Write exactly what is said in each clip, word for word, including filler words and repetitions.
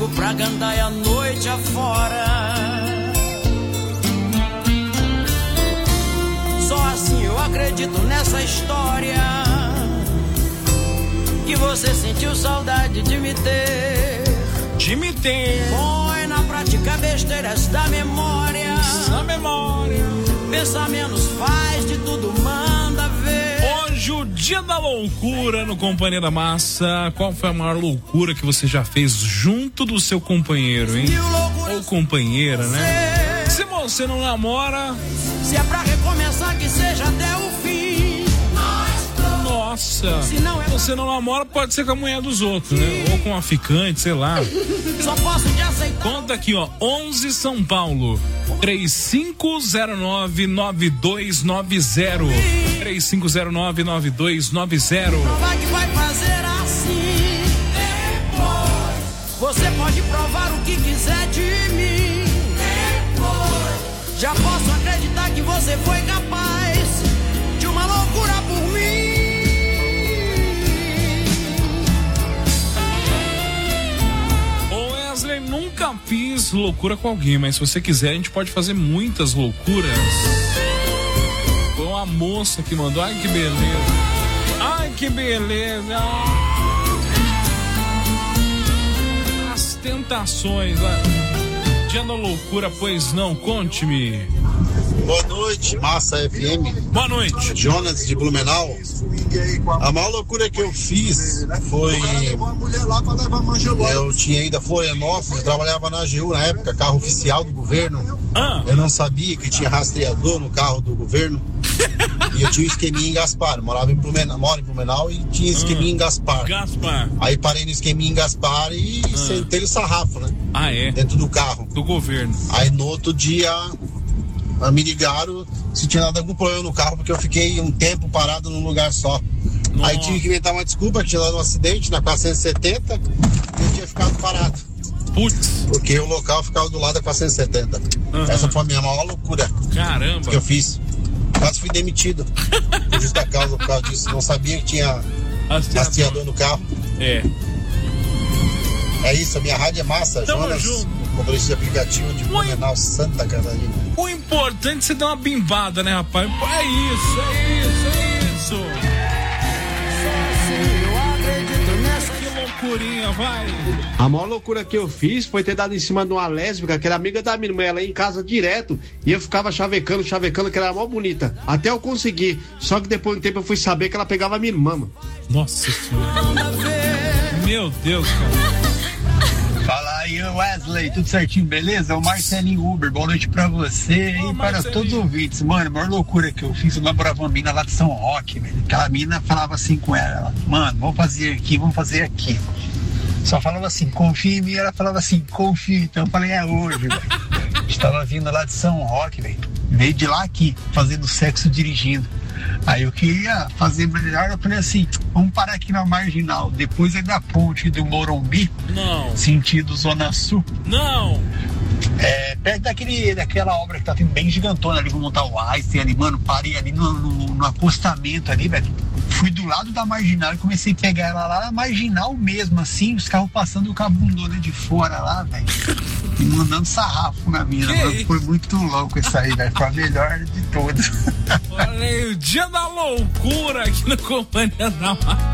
comigo pra gandaia a noite afora. Só assim eu acredito nessa história, que você sentiu saudade de me ter. De me ter. Põe na prática besteiras da memória. Da memória. Pensa menos, faz de tudo, manda ver. Hoje o dia da loucura no Companhia da Massa. Qual foi a maior loucura que você já fez junto do seu companheiro, hein? Ou companheira, né? Se você não namora, se é pra recomeçar, que seja até o fim. Nossa, se não é... você não namora, pode ser com a mulher dos outros, né? Ou com a ficante, sei lá. Só posso te aceitar. Conta aqui, ó, onze São Paulo, três cinco zero nove nove dois nove zero, três cinco zero nove nove dois nove zero. Provar que vai fazer assim. Depois você pode provar o que quiser de mim. Depois já posso acreditar que você foi capaz de uma loucura por mim. Nunca fiz loucura com alguém, mas se você quiser, a gente pode fazer muitas loucuras. Foi uma moça que mandou. Ai, que beleza. Ai, que beleza. As tentações. Dia da loucura, pois não, conte-me. Boa noite, Massa F M. Boa noite. Jonas de Blumenau. A maior loucura que eu fiz foi... Eu tinha ido a Florianópolis, eu trabalhava na A G U na época, carro oficial do governo. Ah. Eu não sabia que tinha rastreador no carro do governo. E eu tinha um esqueminha em Gaspar. Eu morava em Blumenau, moro em Blumenau e tinha esqueminha ah. em Gaspar. Gaspar. Aí parei no esqueminha em Gaspar e ah. sentei o sarrafo, né? Ah, é? Dentro do carro. Do governo. Aí no outro dia... me ligaram se tinha dado algum problema no carro, porque eu fiquei um tempo parado num lugar só. Nossa. Aí tive que inventar uma desculpa, que tinha dado um acidente na quatrocentos e setenta e eu tinha ficado parado. Putz. Porque o local ficava do lado da quatrocentos e setenta. Uhum. Essa foi a minha maior loucura. Caramba. Que eu fiz. Quase fui demitido. Por justa causa, por causa disso. Não sabia que tinha rastreador no carro. É. É isso, a minha rádio é Massa. Tamo Jonas, junto. motorista de aplicativo de Blumenau, Santa Catarina. O importante é você dar uma bimbada, né, rapaz? É isso, é isso, é isso. Que loucurinha, vai. A maior loucura que eu fiz foi ter dado em cima de uma lésbica, que era amiga da minha irmã, ela ia em casa direto, e eu ficava chavecando, chavecando, que ela era mó bonita. Até eu conseguir. Só que depois de um tempo eu fui saber que ela pegava a minha irmã, mano. Nossa senhora. Meu Deus, cara. Fala aí, Wesley, tudo certinho, beleza? O Marcelinho Uber, boa noite pra você Ô, e para Marcelinho. Todos os ouvintes. Mano, a maior loucura que eu fiz, eu namorava uma mina lá de São Roque, velho. Aquela mina falava assim com ela, ela, mano, vamos fazer aqui, vamos fazer aqui. Só falava assim, confia em mim, ela falava assim, confia, então eu falei, é hoje, velho. Estava vindo lá de São Roque, velho. Veio de lá aqui, fazendo sexo dirigindo. Aí eu queria fazer melhor, eu falei assim, vamos parar aqui na Marginal, depois é da ponte do Morumbi, não, sentido Zona Sul. Não. É, perto daquele, daquela obra que tá vindo bem gigantona ali, vou montar o Einstein ali, mano, parei ali no, no, no acostamento ali, velho. Fui do lado da Marginal e comecei a pegar ela lá na Marginal mesmo, assim, os carros passando com a bundona de fora lá, velho. E mandando sarrafo na mina, mano. Foi muito louco isso aí, velho. Foi a melhor de todas. Olha aí, o dia da loucura aqui na Companhia da Massa.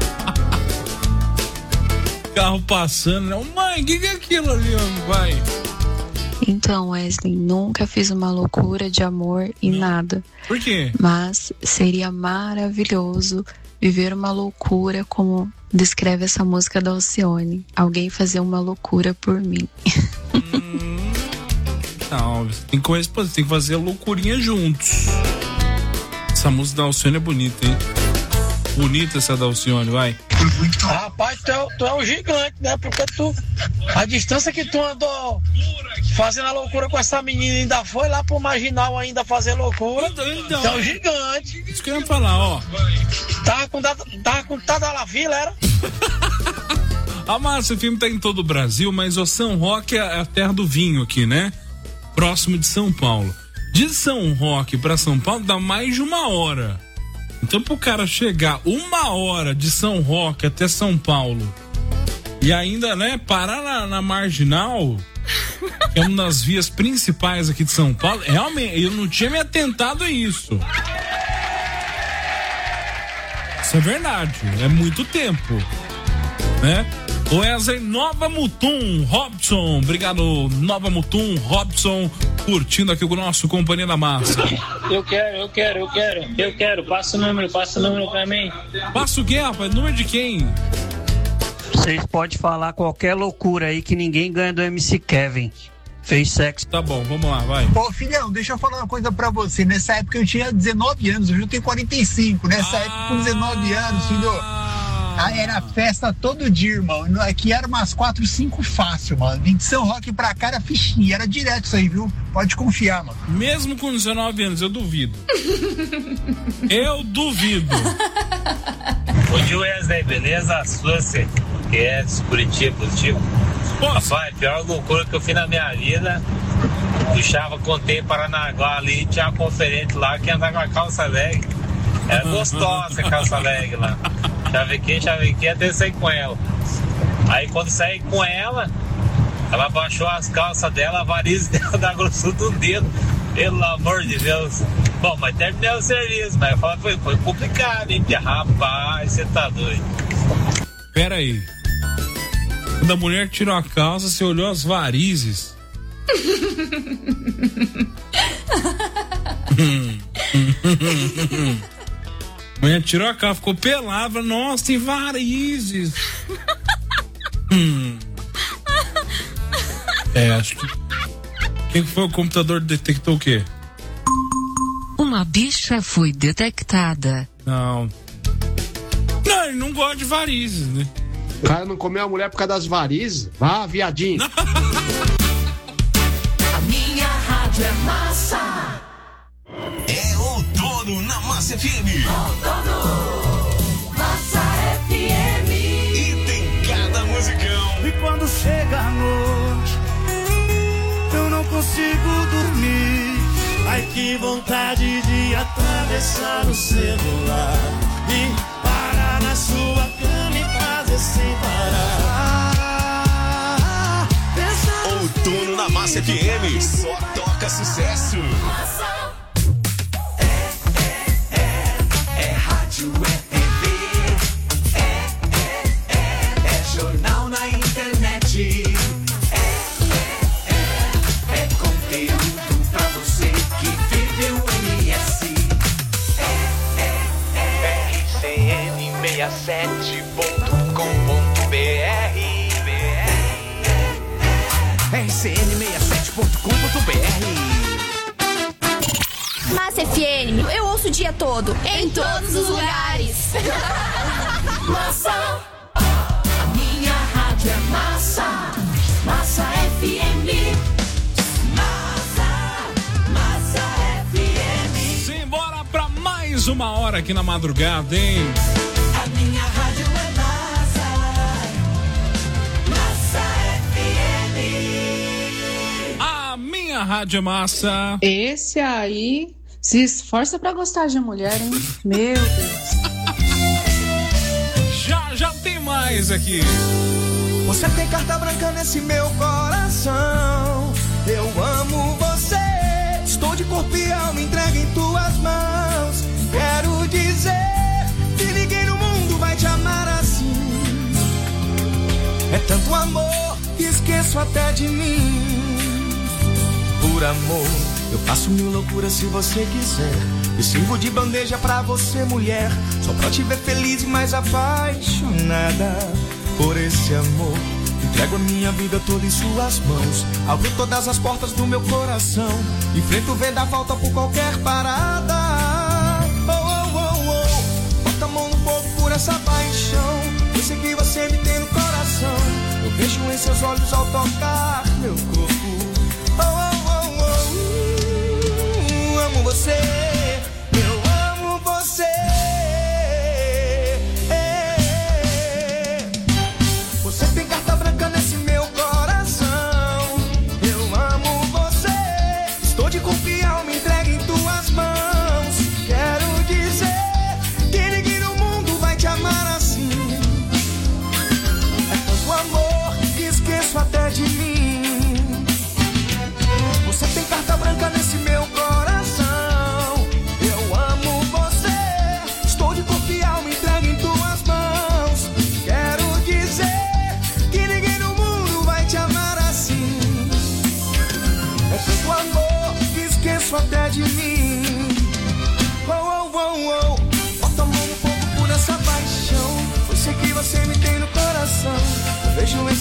Carro passando, né? Mãe, o que, que é aquilo ali, vai? Então, Wesley, nunca fiz uma loucura de amor e não. Nada. Por quê? Mas seria maravilhoso viver uma loucura como descreve essa música da Alcione. Alguém fazer uma loucura por mim. Hum, não, tem que corresponder, tem que fazer a loucurinha juntos. Essa música da Alcione é bonita, hein? Bonita essa da Alcione, vai. Rapaz, tu é, tu é um gigante, né? Porque tu, a distância que tu andou fazendo a loucura com essa menina, ainda foi lá pro Marginal ainda fazer loucura. Então, tu é um gigante. Isso que eu ia falar, ó. Tava com, tava com Tadalavila, era? A Massa, o filme tá em todo o Brasil, mas o São Roque é a terra do vinho aqui, né? Próximo de São Paulo. De São Roque pra São Paulo dá mais de uma hora. Então, pro cara chegar uma hora de São Roque até São Paulo E ainda, né, parar na, na Marginal, que é uma das vias principais aqui de São Paulo, realmente, eu não tinha me atentado a isso. Isso é verdade, é muito tempo, né? Wesley, Nova Mutum, Robson, obrigado, Nova Mutum, Robson, curtindo aqui com o nosso Companhia da Massa. Eu quero, eu quero, eu quero, eu quero, passa o número, passa o número pra mim. Passa o quê, rapaz? Número de quem? Vocês podem falar qualquer loucura aí que ninguém ganha do M C Kevin. Fez sexo. Tá bom, vamos lá, vai. Ô, filhão, deixa eu falar uma coisa pra você. Nessa época eu tinha dezenove anos, hoje eu tenho quarenta e cinco. Nessa ah, época, com dezenove anos, filho, aí era festa todo dia, irmão. Aqui era umas quatro, cinco fácil, mano. Vim de São Roque pra cá era fichinha, era direto isso aí, viu? Pode confiar, mano. Mesmo com dezenove anos, eu duvido. Eu duvido. Ô, Gil Wesley, beleza? Suzy, que é de Curitiba, positivo. Rapaz, a pior loucura que eu fiz na minha vida, puxava, contei Paranaguá ali, tinha uma conferente lá que andava com a calça leg. Era gostosa a calça leg lá. Chavequei, chavequei, até sair com ela. Aí quando saí com ela, ela baixou as calças dela, a variz dela da grossura do dedo. Pelo amor de Deus. Bom, mas terminei o serviço, mas eu falei, foi, foi complicado, hein? Rapaz, você tá doido. Pera aí. Quando a mulher tirou a calça, você olhou as varizes. A mulher tirou a calça, ficou pelada. Nossa, tem varizes. hum. É, acho que... Quem foi o computador que detectou o quê? Uma bicha foi detectada. Não. Não, ele não gosta de varizes, né? O cara não comeu a mulher por causa das varizes? Vá, viadinho. A minha rádio é massa. É outono na Massa F M. Outono, Massa F M. E tem cada musicão. E quando chega a noite, eu não consigo dormir. Ai, que vontade de atravessar o celular e parar na sua cama e fazer sem parar. Outono na Massa F M, só toca sucesso. Massa. É, é, é, é rádio, é T V, é, é, é, é jornal na internet, é, é, é, é conteúdo pra você que vive o M S, é, é, é, R C N sessenta e sete ponto com ponto B R, R C N sessenta e sete ponto com ponto B R. Massa F M, eu ouço o dia todo, em, em todos os lugares. Massa, a minha rádio é massa. Massa F M. Massa, Massa F M. Simbora pra mais uma hora aqui na madrugada, hein? A minha rádio é massa. Massa F M. A minha rádio é massa. Esse aí se esforça pra gostar de mulher, hein? Meu Deus. Já, já tem mais aqui. Você tem carta branca nesse meu coração. Eu amo você. Estou de corpo e alma entregue em tuas mãos. Quero dizer que ninguém no mundo vai te amar assim. É tanto amor que esqueço até de mim. Por amor, eu faço mil loucuras se você quiser. E sirvo de bandeja pra você, mulher, só pra te ver feliz e mais apaixonada por esse amor. Entrego a minha vida toda em suas mãos. Abro todas as portas do meu coração. Enfrento o vendaval por qualquer parada. Oh, oh, oh, oh. Bota a mão no fogo por essa paixão. Eu sei que você me tem no coração. Eu vejo em seus olhos ao tocar meu corpo. Oh, oh, oh, oh. Amo você. Eu amo você. Você tem carta branca nesse meu coração. Eu amo você. Estou de corpo e alma entregue em tuas mãos. Quero dizer que ninguém no mundo vai te amar assim. É tanto amor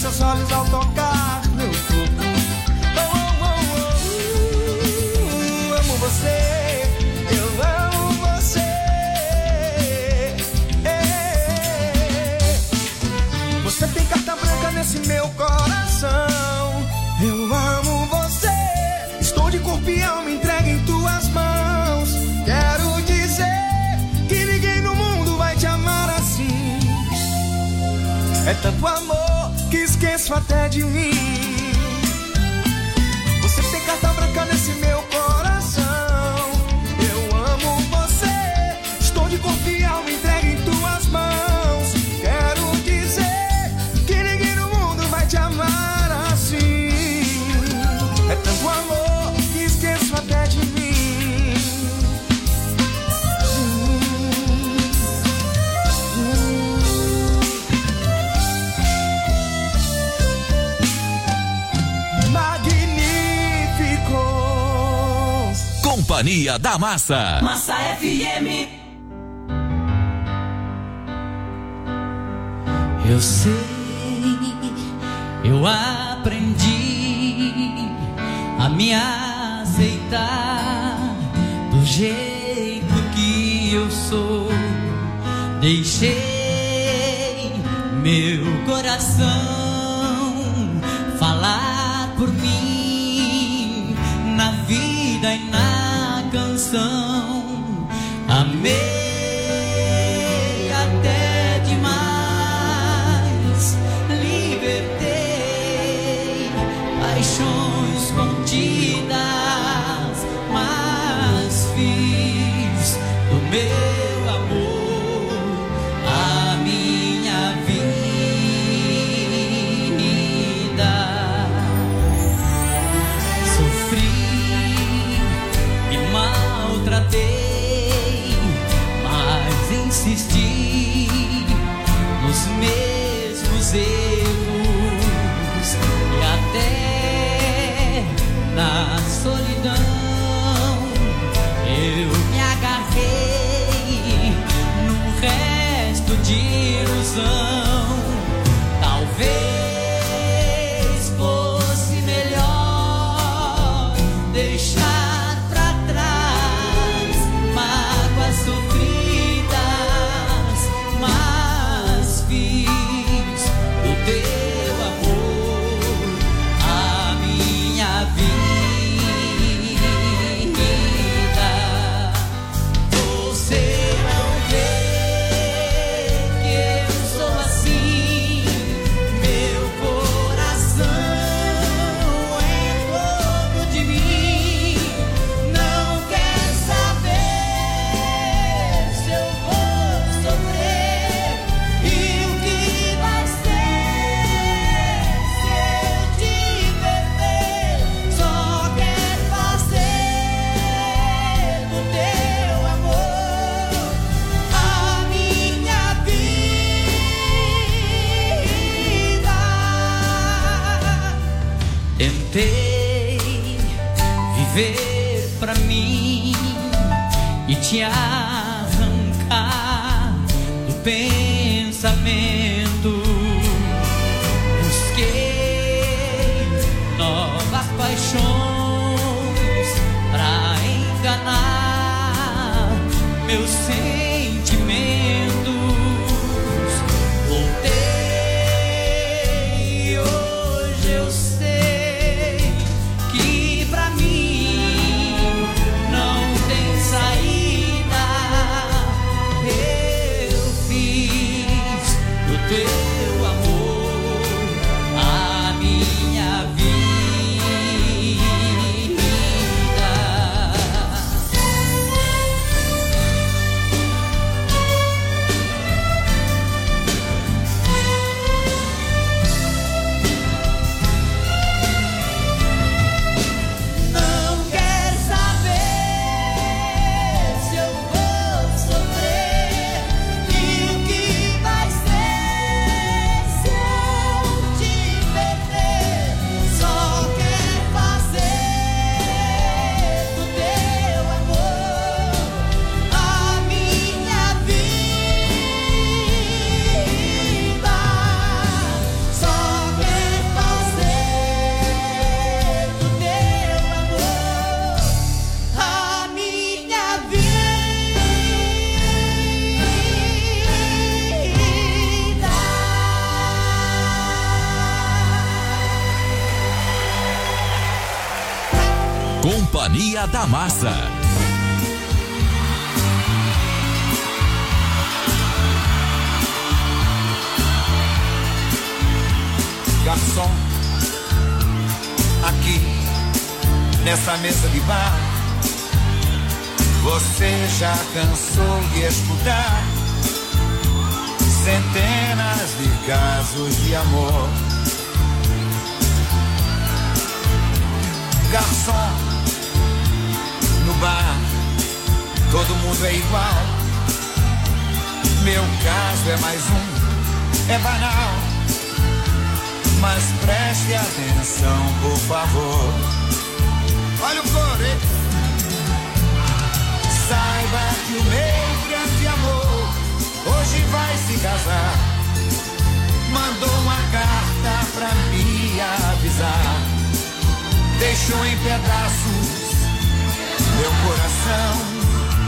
seus olhos ao tocar meu corpo. Oh, oh, oh, oh, amo você, eu amo você. Você tem carta branca nesse meu coração. Eu amo você, estou de corpo e alma entregue em tuas mãos. Quero dizer que ninguém no mundo vai te amar assim. É tanto amor que esqueço até de mim. Você tem carta branca nesse meu coração. Eu amo você, estou de corpo e alma entregue em tuas mãos. Quero dizer que ninguém no mundo vai te amar assim. É tanto amor que esqueço até de mim. Magníficos. Companhia da Massa. Massa F M. Eu sei, eu aprendi a me aceitar do jeito que eu sou. Deixei meu coração falar por mim na vida e na canção. Amei até demais, libertei paixões contidas, mas fiz do meu amor a minha vida. Sofri, me maltratei, mas insisti nos mesmos erros e até na solidão eu me agarrei num resto de ilusão. Talvez fosse melhor deixar pra trás mágoas sofridas, mas fiz do teu amor a minha vida. Você não vê que eu sou assim, meu coração é todo de mim. Não quer saber se eu vou sofrer e o que vai ser se eu te perder. Só quer fazer do teu amor a minha vida. Tentei viver pra mim e te arrancar do pensamento. Busquei novas paixões pra enganar meus sentimentos. Voltei e hoje eu sei que pra mim não tem saída. Eu fiz do Companhia da Massa. Garçom, aqui nessa mesa de bar, você já cansou de escutar centenas de casos de amor. Garçom, no bar, todo mundo é igual. Meu caso é mais um, é banal. Mas preste atenção, por favor. Olha o coro, hein? Saiba que o meu grande amor hoje vai se casar. Mandou uma carta pra me avisar. Deixou em pedaços meu coração.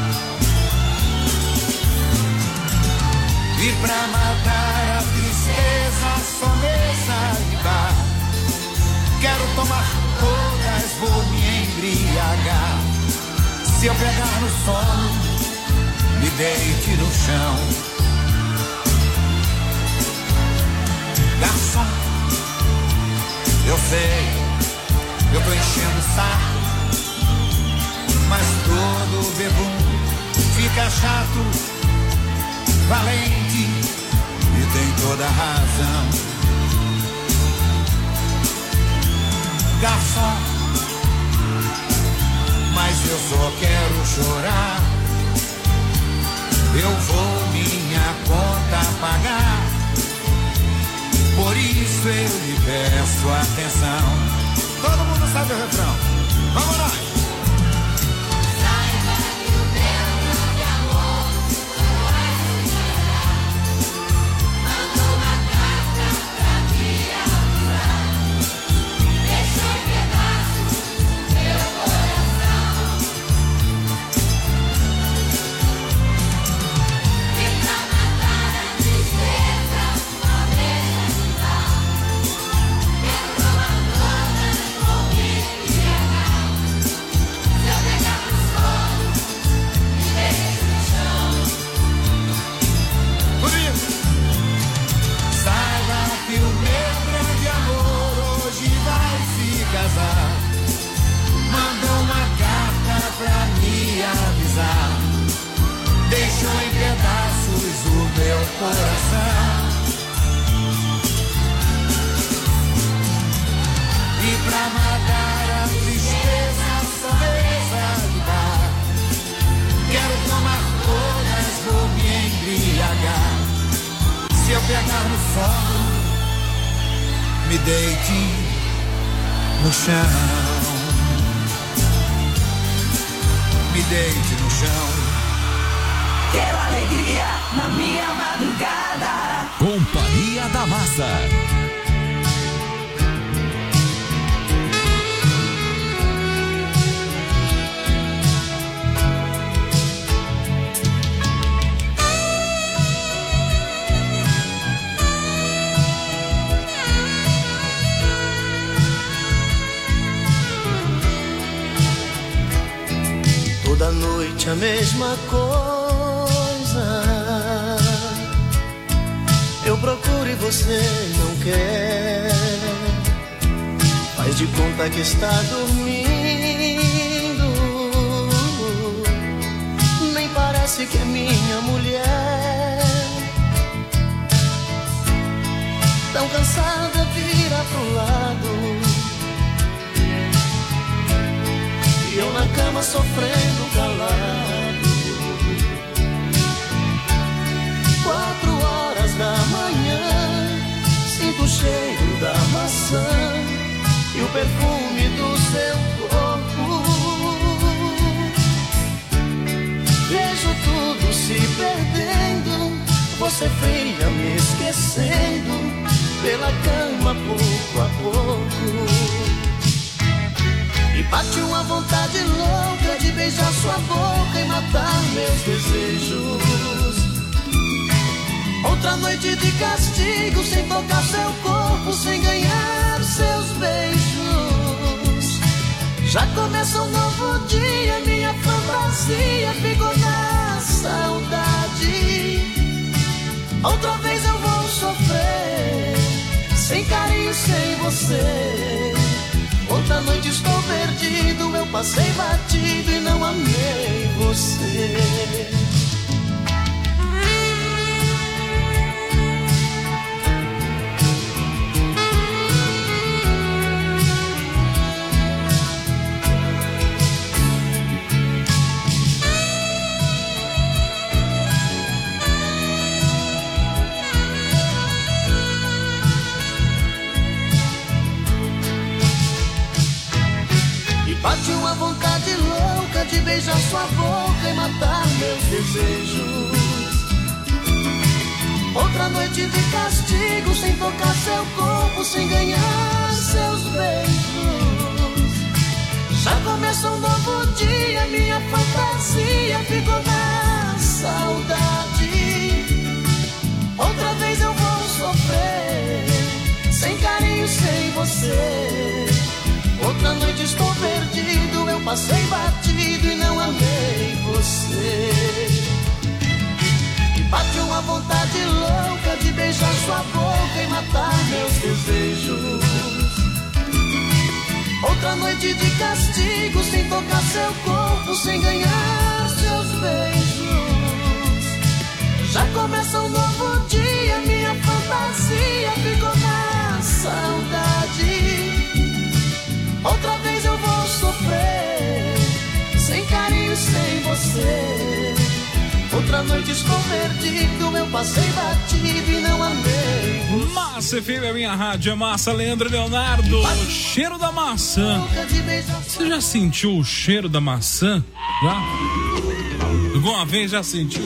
E pra matar a tristeza, só mesa de bar. Quero tomar todas, vou me embriagar. Se eu pegar no sono, me deite no chão. Garçom, eu sei, eu tô enchendo o saco, mas todo bebum fica chato. Valente e tem toda a razão. Garçom, mas eu só quero chorar. Eu vou minha conta pagar. Por isso eu lhe peço atenção. Todo mundo sabe o refrão. Vamos lá. Mandou uma carta pra me avisar. Deixou em pedaços o meu coração. E pra matar a tristeza, só mesa de bar. Quero tomar todas, vou me embriagar. Se eu pegar no sono, me deite no chão. Me deite no chão. Quero alegria na minha madrugada. Companhia da Massa. Toda noite a mesma coisa. Eu procuro e você não quer. Faz de conta que está dormindo. Nem parece que é minha mulher. Tão cansada, vira pro lado. E eu na cama sofrendo calado. Quatro horas da manhã, sinto o cheiro da maçã e o perfume do seu corpo. Vejo tudo se perdendo, você fria me esquecendo, pela cama pouco a pouco. E bate uma vontade louca de beijar sua boca e matar meus desejos. Outra noite de castigo, sem tocar seu corpo, sem ganhar seus beijos. Já começa um novo dia, minha fantasia ficou na saudade. Outra vez eu vou sofrer, sem carinho, sem você. Outra noite estou perdido, eu passei batido e não amei você. Bate uma vontade louca de beijar sua boca e matar meus desejos. Outra noite de castigo, sem tocar seu corpo, sem ganhar seus beijos. Já começa um novo dia, minha fantasia ficou na saudade. Outra vez eu vou sofrer, sem carinho, sem você. Outra noite estou perdido, eu passei batido e não amei você. E bate uma vontade louca de beijar sua boca e matar meus desejos. Outra noite de castigo, sem tocar seu corpo, sem ganhar seus beijos. Já começa um novo dia, minha fantasia ficou na saudade. Outra vez eu vou sofrer, sem carinho, sem você. Outra noite estou perdido, eu passei batido e não amei você. Massa F M, a minha rádio é massa. Leandro Leonardo, cheiro da maçã. Você já sentiu o cheiro da maçã? Já? Alguma vez já sentiu?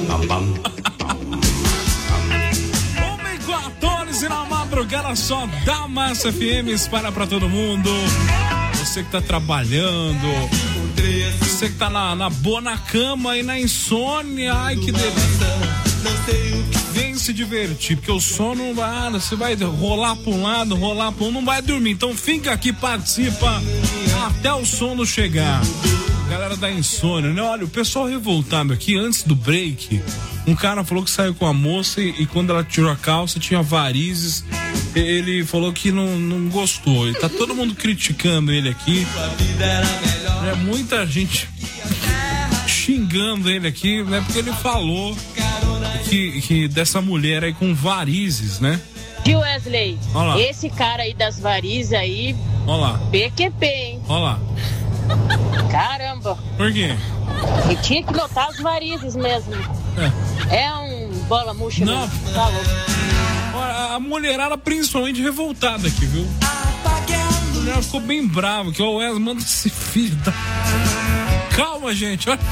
uma e quatorze na madrugada, só da Massa F M, espalha pra todo mundo. Você que tá trabalhando, você que tá na, na boa na cama e na insônia, ai que delícia. Vem se divertir, porque o sono não vai, você vai rolar pra um lado, rolar pra um, não vai dormir. Então fica aqui, participa até o sono chegar. Galera da insônia, né? Olha, o pessoal revoltado aqui, antes do break, um cara falou que saiu com a moça e, e quando ela tirou a calça tinha varizes. Ele falou que não, não gostou. E tá todo mundo criticando ele aqui. É muita gente xingando ele aqui, né? Porque ele falou que, que dessa mulher aí com varizes, né? Viu, Wesley? Esse cara aí das varizes aí. Olha lá. P Q P, hein? Olha lá. Caramba. Por quê? E tinha que notar as varizes mesmo. É, é um bola murcha. Não. Mesmo. Tá louco. A mulherada principalmente revoltada aqui, viu? A mulher ficou bem brava, que o Wesley manda esse filho da... Calma, gente, olha.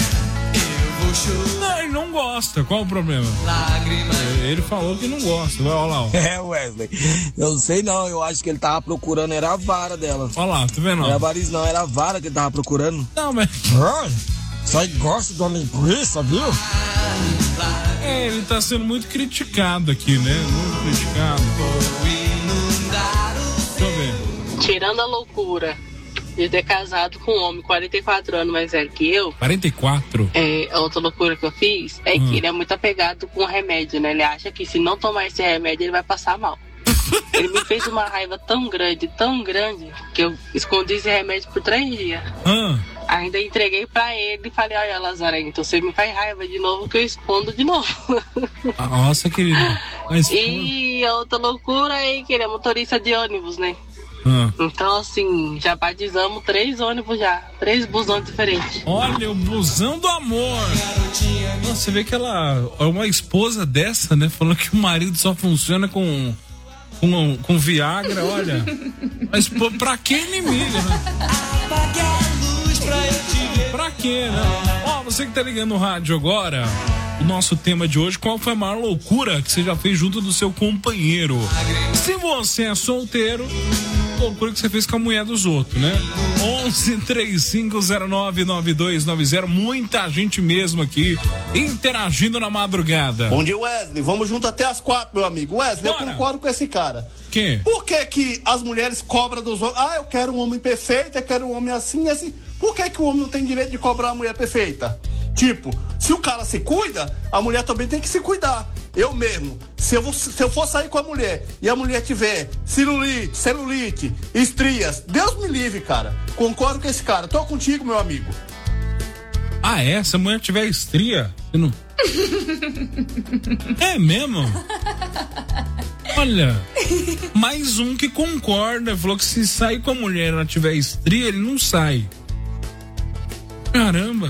Não, ele não gosta, qual o problema? Ele falou que não gosta, vai, olha lá. Ó. É, Wesley, eu não sei não, eu acho que ele tava procurando, era a vara dela. Olha lá, tá vendo? Não era variz não, era a vara que ele tava procurando. Não, mas... Só gosta de homem linguiça, viu? É, ele tá sendo muito criticado aqui, né? Muito criticado. Deixa eu ver. Tirando a loucura de ter casado com um homem quarenta e quatro anos mais velho que eu. quarenta e quatro? É, a outra loucura que eu fiz é hum. que ele é muito apegado com o remédio, né? Ele acha que se não tomar esse remédio ele vai passar mal. Ele me fez uma raiva tão grande, tão grande, que eu escondi esse remédio por três dias. Hum. Ainda entreguei pra ele e falei, olha, Lazarento, você me faz raiva de novo que eu escondo de novo. Nossa, querido. Mas... E a outra loucura aí, que ele é motorista de ônibus, né? Hum. Então, assim, já batizamos três ônibus já, três busões diferentes. Olha, o busão do amor. Nossa, você vê que ela é uma esposa dessa, né? Falando que o marido só funciona com... Com, com Viagra, olha. Mas pô, pra que inimigo, né? Pra quê, né? Ó, você que tá ligando no rádio agora, o nosso tema de hoje, qual foi a maior loucura que você já fez junto do seu companheiro? Se você é solteiro, loucura que você fez com a mulher dos outros, né? onze três cinco zero nove nove dois nove zero. Muita gente mesmo aqui interagindo na madrugada. Bom dia, Wesley. Vamos junto até as quatro, meu amigo. Wesley, Bora. eu concordo com esse cara. Quem? Por que que as mulheres cobram dos homens? Ah, eu quero um homem perfeito, eu quero um homem assim, assim. Por que que o homem não tem direito de cobrar uma mulher perfeita? Tipo, se o cara se cuida, a mulher também tem que se cuidar. Eu mesmo, se eu, se eu for sair com a mulher e a mulher tiver celulite, celulite, estrias, Deus me livre, cara. Concordo com esse cara. Tô contigo, meu amigo. Ah, é? Se a mulher tiver estria, você não... É mesmo? Olha, mais um que concorda. Falou que se sair com a mulher e ela tiver estria, ele não sai. Caramba.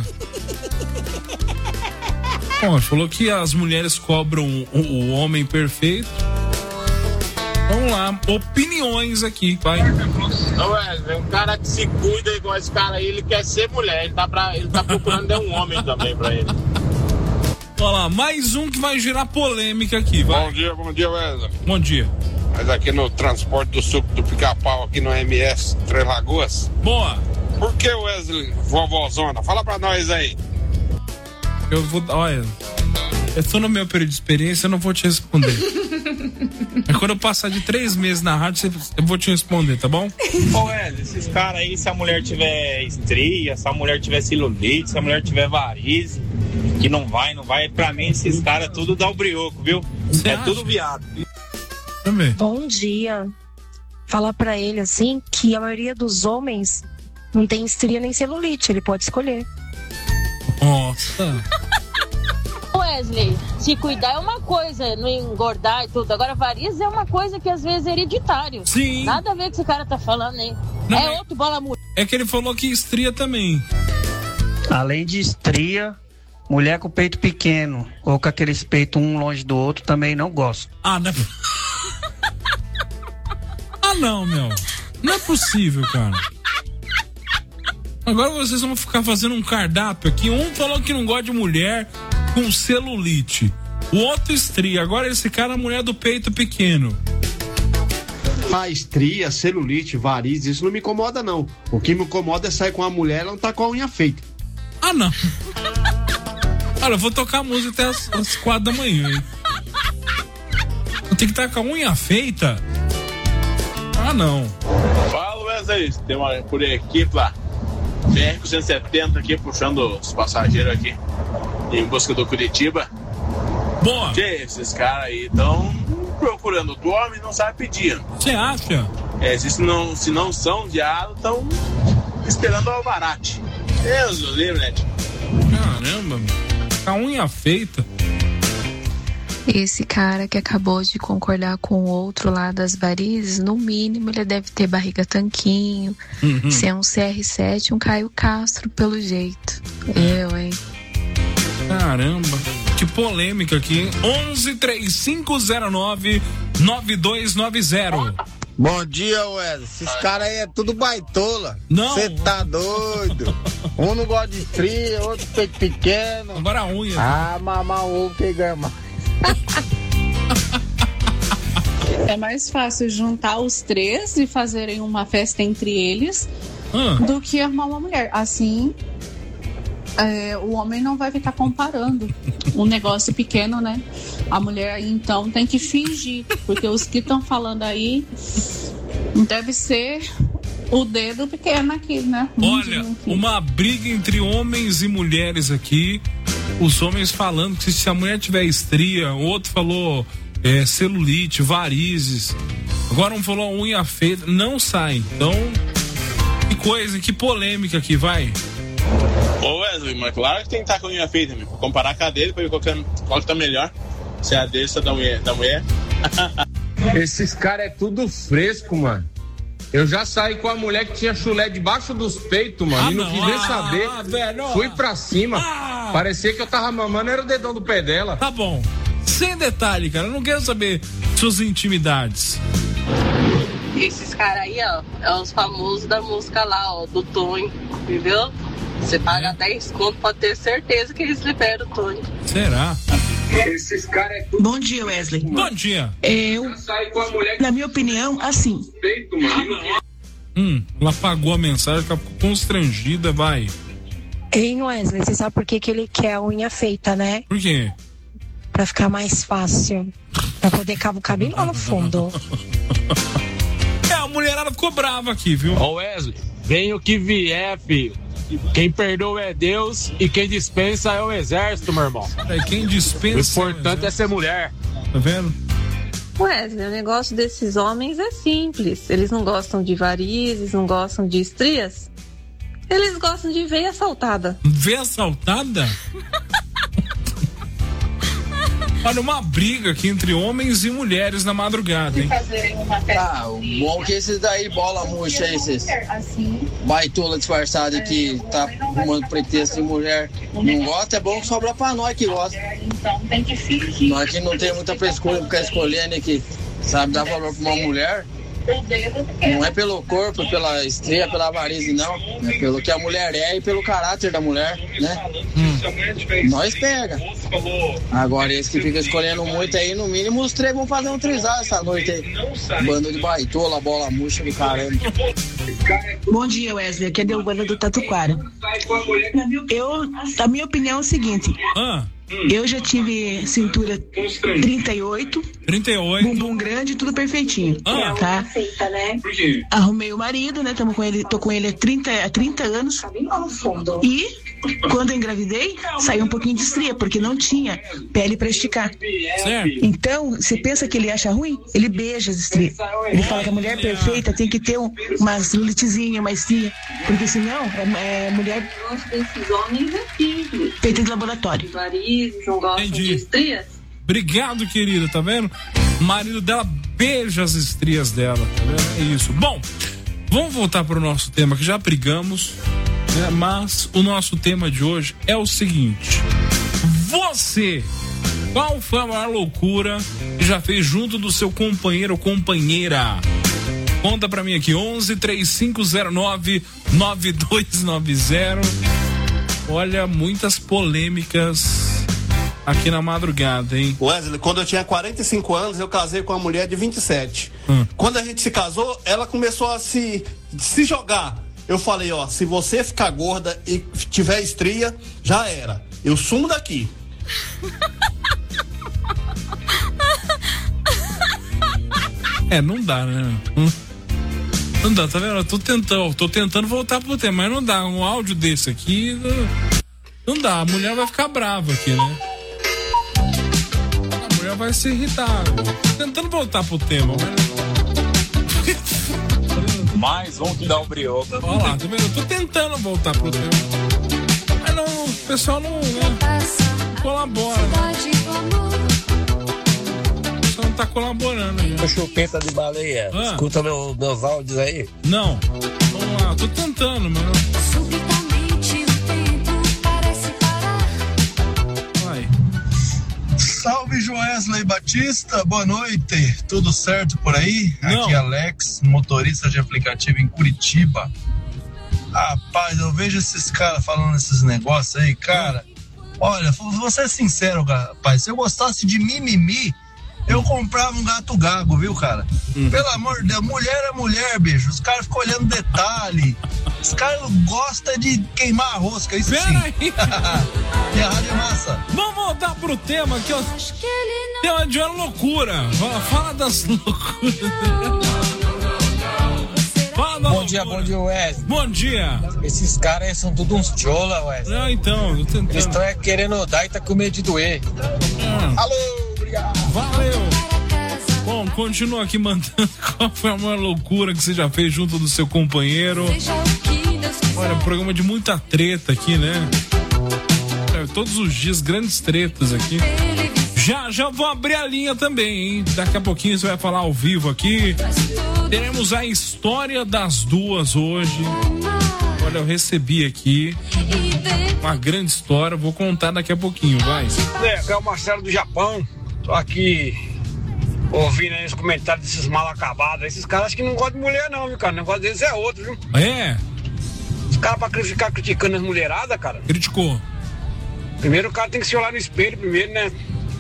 Bom, falou que as mulheres cobram o, o homem perfeito. Vamos lá, opiniões aqui, vai. Não, é, um cara que se cuida igual esse cara aí, ele quer ser mulher. Ele tá, pra, ele tá procurando um homem também pra ele. Olha lá, mais um que vai gerar polêmica aqui, vai. Bom dia, bom dia, Wesley. Bom dia. Mas aqui no transporte do suco do Pica-Pau, aqui no M S Três Lagoas. Boa. Por que, Wesley, vovózona? Fala pra nós aí. Eu vou, olha, eu tô no meu período de experiência, eu não vou te responder. É quando eu passar de três meses na rádio, eu vou te responder, tá bom? Ô, Wesley, esses caras aí, se a mulher tiver estria, se a mulher tiver celulite, se a mulher tiver varize, que não vai, não vai, pra mim esses caras tudo dá o brioco, viu? Cê é acha? Tudo viado. Também. Bom dia. Fala pra ele assim que a maioria dos homens não tem estria nem celulite, ele pode escolher. Nossa. Wesley, se cuidar é uma coisa, não engordar e tudo. Agora, variz é uma coisa que às vezes é hereditário. Sim. Nada a ver com o que esse cara tá falando, hein? Não, é, é outro bola muito. É que ele falou que estria também. Além de estria, mulher com peito pequeno ou com aqueles peitos um longe do outro também não gosto. Ah, não é... ah, não, meu. Não é possível, cara. Agora vocês vão ficar fazendo um cardápio aqui. Um falou que não gosta de mulher com celulite. O outro estria. Agora esse cara é a mulher do peito pequeno. A estria, celulite, varizes, isso não me incomoda, não. O que me incomoda é sair com uma mulher e ela não tá com a unha feita. Ah, não. Olha, eu vou tocar a música até as, as quatro da manhã, hein? Eu tenho que estar com a unha feita? Ah, não. Fala, Wesley. Tem uma por aqui, lá. B R duzentos e setenta aqui, puxando os passageiros aqui em busca do Curitiba. Boa! Que esses caras aí estão procurando o homem e não sabe pedir. Você acha? É, se não, se não são viados, estão esperando o alvarate. Deus do livre, né? Caramba, a unha feita. Esse cara que acabou de concordar com o outro lá das varizes, no mínimo ele deve ter barriga tanquinho, uhum. ser um C R sete, um Caio Castro, pelo jeito. Eu, hein? Caramba, que polêmica aqui, hein? onze três cinco zero nove nove dois nove zero. Bom dia, Wesley. Esses caras aí é tudo baitola. Não. Você tá doido? Um não gosta de estria, outro peito pequeno. Agora a unha. Ah, mamar o ovo que ganha mais. É mais fácil juntar os três e fazerem uma festa entre eles hum. do que arrumar uma mulher. Assim, é, o homem não vai ficar comparando um negócio pequeno, né? A mulher, então, tem que fingir, porque os que estão falando aí deve ser o dedo pequeno aqui, né? Olha, uma briga entre homens e mulheres aqui. Os homens falando que se a mulher tiver estria, o outro falou é, celulite, varizes. Agora um falou unha feita, não sai. Então, que coisa, que polêmica aqui, vai. Ô Wesley, mas claro que tem que estar com a unha feita, meu. Comparar com a dele pra ver qual que, qual que tá melhor. Se é a dele, se é da mulher. Da mulher. Esses caras é tudo fresco, mano. Eu já saí com a mulher que tinha chulé debaixo dos peitos, mano, ah, e não, não quis nem ah, saber. Ah, velho, fui pra cima. Ah. Parecia que eu tava mamando, era o dedão do pé dela. Tá bom. Sem detalhe, cara. Eu não quero saber suas intimidades. Esses caras aí, ó, é os famosos da música lá, ó, do Tonho, entendeu? Você paga é. dez conto, pode ter certeza que eles liberam o Tonho. Será? Esses caras é tudo... Bom dia, Wesley. Bom dia. Eu, na minha opinião, assim. Hum, ela apagou a mensagem, ficou constrangida, vai. Hein, Wesley, você sabe por que, que ele quer a unha feita, né? Por quê? Pra ficar mais fácil. Pra poder cavucar bem lá no fundo. É, a mulherada ficou brava aqui, viu? Ô Wesley, vem o que vier, filho. Quem perdoa é Deus e quem dispensa é o exército, meu irmão. É, quem dispensa. O importante é, é ser mulher. Tá vendo? Wesley, o negócio desses homens é simples. Eles não gostam de varizes, não gostam de estrias. Eles gostam de veia assaltada. Veia assaltada? Olha, uma briga aqui entre homens e mulheres na madrugada, hein? Ah, o bom que esses daí, bola murcha, esses baitola disfarçado aqui, tá arrumando pretexto de mulher, não gosta, é bom que sobra pra nós que gosta. Nós que não tem muita frescura, ficar escolhendo aqui, sabe, dar valor pra uma mulher. Não é pelo corpo, pela estria, pela varize, não. É pelo que a mulher é e pelo caráter da mulher, né? Hum. Nós pega. Agora, esse que fica escolhendo muito aí, no mínimo, os três vão fazer um trisal essa noite aí. Bando de baitola, bola murcha do caramba. Bom dia, Wesley. Aqui é a Delvana do Tatuquara. Eu, a minha opinião é o seguinte. Ah. Eu já tive cintura trinta e oito. trinta e oito. Bumbum grande, tudo perfeitinho. Ah. Tá? Por quê? Arrumei o marido, né? Tamo com ele, tô com ele há trinta, há trinta anos. E quando eu engravidei, saiu um pouquinho de estria, porque não tinha pele pra esticar. Certo. Então, você pensa que ele acha ruim? Ele beija as estrias. Ele fala que a mulher perfeita tem que ter um, uma celulitezinha, uma estria. Porque senão, é, é mulher. O negócio desses homens é simples. Feita de laboratório. Não gostam Entendi. de estrias? Obrigado, querida, tá vendo? O marido dela beija as estrias dela, tá vendo? É isso. Bom, vamos voltar pro nosso tema, que já brigamos, né? Mas o nosso tema de hoje é o seguinte: você, qual foi a maior loucura que já fez junto do seu companheiro ou companheira? Conta pra mim aqui, onze, três cinco zero nove, nove dois nove zero. Olha, muitas polêmicas aqui na madrugada, hein? Wesley, quando eu tinha quarenta e cinco anos, eu casei com uma mulher de vinte e sete. Hum. Quando a gente se casou, ela começou a se, se jogar. Eu falei, ó, se você ficar gorda e tiver estria, já era. Eu sumo daqui. É, não dá, né? Não dá, tá vendo? Eu tô tentando, tô tentando voltar pro tema, mas não dá. Um áudio desse aqui, não, não dá. A mulher vai ficar brava aqui, né? A mulher vai se irritar. Tô tentando voltar pro tema, mas... Mais um que dá o brioco. Olha lá, tá vendo? Eu tô tentando voltar pro tema. Mas não, o pessoal não, né? Não colabora, né? Não tá colaborando aí. Ô, chupeta de baleia, ah. escuta meu, meus áudios aí. Não, vamos lá, tô tentando, mano. Subitamente o tempo parece parar. Vai. Salve, Joesley Batista, boa noite, tudo certo por aí? Não. Aqui é Alex, motorista de aplicativo em Curitiba. Rapaz, eu vejo esses caras falando esses negócios aí, cara. Olha, vou ser sincero, rapaz, se eu gostasse de mimimi, eu comprava um gato gago, viu, cara? Hum. Pelo amor de Deus, mulher é mulher, bicho. Os caras ficam olhando detalhe. Os caras gostam de queimar a rosca, isso Pera sim. aí. E a rádio é massa. Vamos voltar pro tema aqui, ó. Tema de uma loucura. Fala, fala das loucuras. Fala da Bom loucura. dia, bom dia, Wesley. Bom dia. Esses caras aí são tudo uns chola, Wesley. Ah, então, tô tentando. Eles estão é, querendo dar e tá com medo de doer. Ah. Alô, obrigado. Valeu. Bom, continua aqui mandando qual foi a maior loucura que você já fez junto do seu companheiro. Olha, programa de muita treta aqui, né? É, todos os dias, grandes tretas aqui. Já, já vou abrir a linha também, hein? Daqui a pouquinho você vai falar ao vivo aqui. Teremos a história das duas hoje. Olha, eu recebi aqui uma grande história, vou contar daqui a pouquinho, vai. É, aqui é o Marcelo do Japão. Tô aqui ouvindo aí os comentários desses mal acabados. Esses caras acho que não gostam de mulher não, viu, cara? O negócio deles é outro, viu? É? Os caras pra ficar criticando as mulheradas, cara. Criticou. Primeiro o cara tem que se olhar no espelho primeiro, né?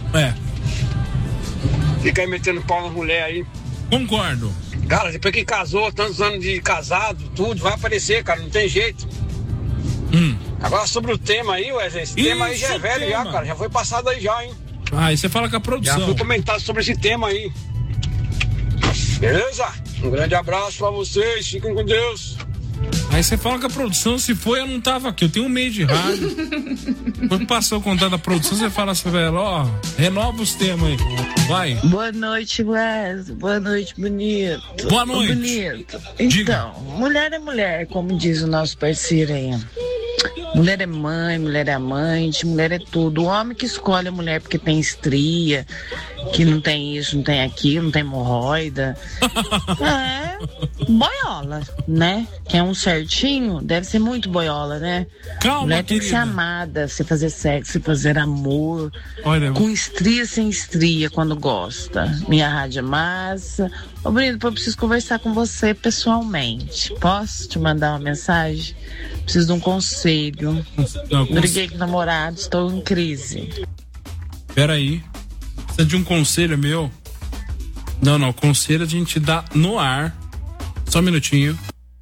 É. Fica aí metendo pau na mulher aí. Concordo. Cara, depois que casou, tantos anos de casado, tudo, vai aparecer, cara, não tem jeito. Hum. Agora sobre o tema aí, Wesley, esse Isso, tema aí já é velho tema. já, cara, já foi passado aí já, hein? Ah, e você fala com a produção. Já foi comentado sobre esse tema aí. Beleza? Um grande abraço pra vocês, fiquem com Deus. Aí você fala com a produção, se foi, eu não tava aqui, eu tenho um mês de rádio. Quando passou o contato da produção, você fala assim, velho, ó, renova os temas aí. Vai. Boa noite, Wes. Boa noite, bonito. Boa noite. Bonito. Então, mulher é mulher, como diz o nosso parceiro aí. Mulher é mãe, mulher é amante, mulher é tudo. O homem que escolhe a mulher porque tem estria, que não tem isso, não tem aquilo, não tem hemorroida. É boiola, né? Que é um certinho, deve ser muito boiola, né? Calma, mulher tem querida. que ser amada, se fazer sexo, se fazer amor. Olha, com estria, sem estria, quando gosta. Minha rádio é massa. Ô, Brito, eu preciso conversar com você pessoalmente. Posso te mandar uma mensagem? Preciso de um conselho. Não, Briguei com o namorado, estou em crise. Peraí. Precisa de um conselho meu? Não, não. Conselho a gente dá no ar. Só um minutinho.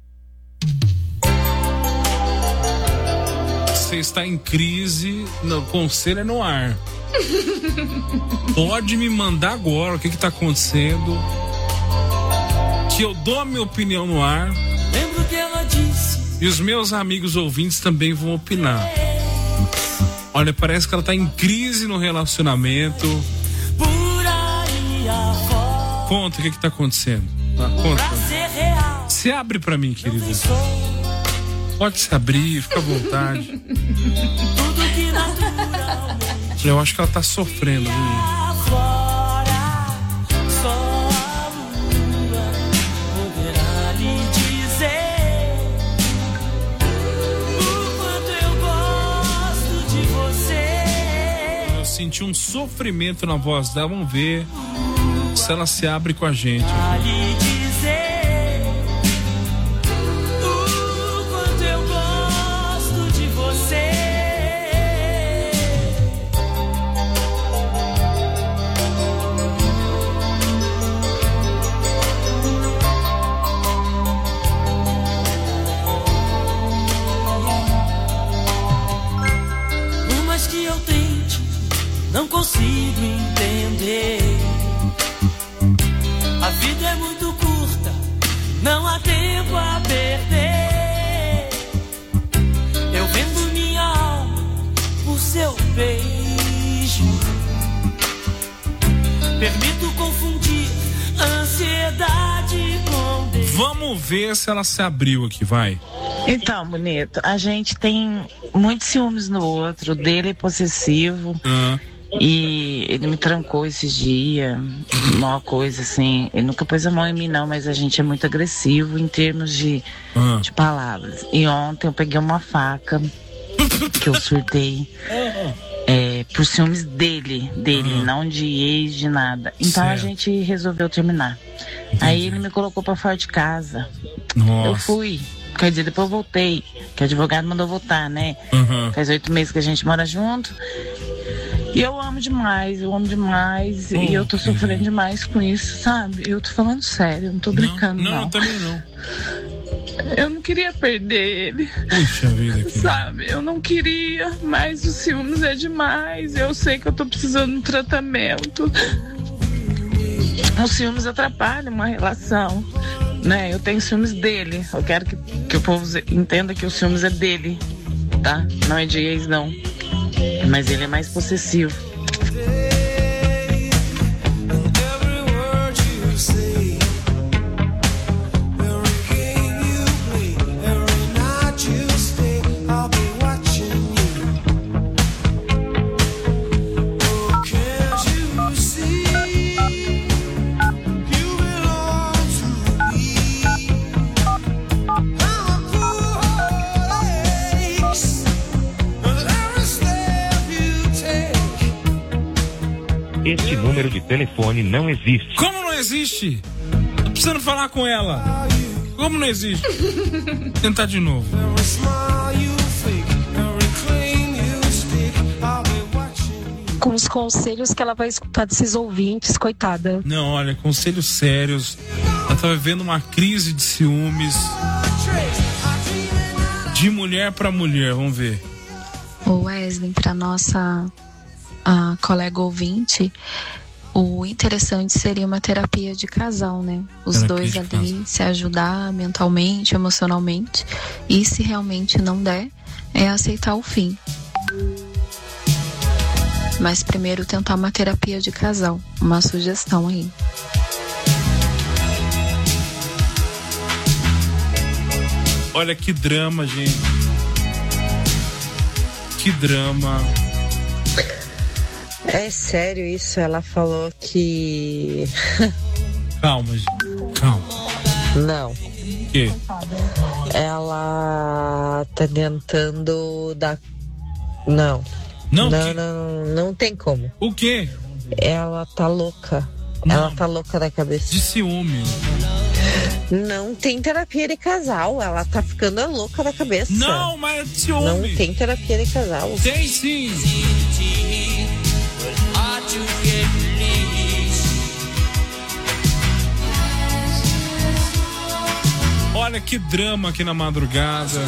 Você está em crise. Não, conselho é no ar. Pode me mandar agora o que que tá acontecendo. Que eu dou a minha opinião no ar. Lembro que ela disse. E os meus amigos ouvintes também vão opinar. Olha, parece que ela tá em crise no relacionamento. Conta o que que tá acontecendo. Ah, conta. Se abre pra mim, querida. Pode se abrir, fica à vontade. Eu acho que ela tá sofrendo, viu? Senti um sofrimento na voz dela. Vamos ver se ela se abre com a gente. Não consigo entender. A vida é muito curta, não há tempo a perder. Eu vendo minha alma por seu beijo. Permito confundir ansiedade com Deus. Vamos ver se ela se abriu aqui, vai. Então, bonito, a gente tem muitos ciúmes no outro. O dele é possessivo. Uhum. E ele me trancou esses dias, uma coisa assim, ele nunca pôs a mão em mim não, mas a gente é muito agressivo em termos de, uhum. de palavras. E ontem eu peguei uma faca que eu surtei é, por ciúmes dele, dele, uhum. não de ex, de nada. Então certo. A gente resolveu terminar. Entendi. Aí ele me colocou pra fora de casa. Nossa. Eu fui. Quer dizer, depois eu voltei, que o advogado mandou voltar, né? Uhum. Faz oito meses que a gente mora junto. E eu amo demais, eu amo demais. Oh, e eu tô sofrendo demais com isso, sabe? Eu tô falando sério, eu não tô brincando, não. Não, não. também não. Eu não queria perder ele. Puxa vida. Que... Sabe? Eu não queria, mas os ciúmes é demais. Eu sei que eu tô precisando de um tratamento. Os ciúmes atrapalham uma relação, né? Eu tenho ciúmes dele. Eu quero que, que o povo entenda que os ciúmes é dele, tá? Não é de ex, não. Mas ele é mais possessivo. Este número de telefone não existe. Como não existe? Tô precisando falar com ela. Como não existe? Vou tentar de novo. Com os conselhos que ela vai escutar desses ouvintes, coitada. Não, olha, conselhos sérios. Ela tá vivendo uma crise de ciúmes. De mulher pra mulher, vamos ver. O Wesley, pra nossa a colega ouvinte, o interessante seria uma terapia de casal, né? Os Terapia dois de ali casal. se ajudar mentalmente, emocionalmente. E se realmente não der, é aceitar o fim. Mas primeiro tentar uma terapia de casal. Uma sugestão aí. Olha que drama, gente. Que drama. É sério isso? Ela falou que... Calma, gente. Calma. Não. O quê? Ela tá tentando dar... Não. Não, não, que... não, não tem como. O quê? Ela tá louca. Não. Ela tá louca da cabeça. De ciúme. Não tem terapia de casal. Ela tá ficando louca da cabeça. Não, mas é de ciúme. Não tem terapia de casal. Tem sim. Olha que drama aqui na madrugada.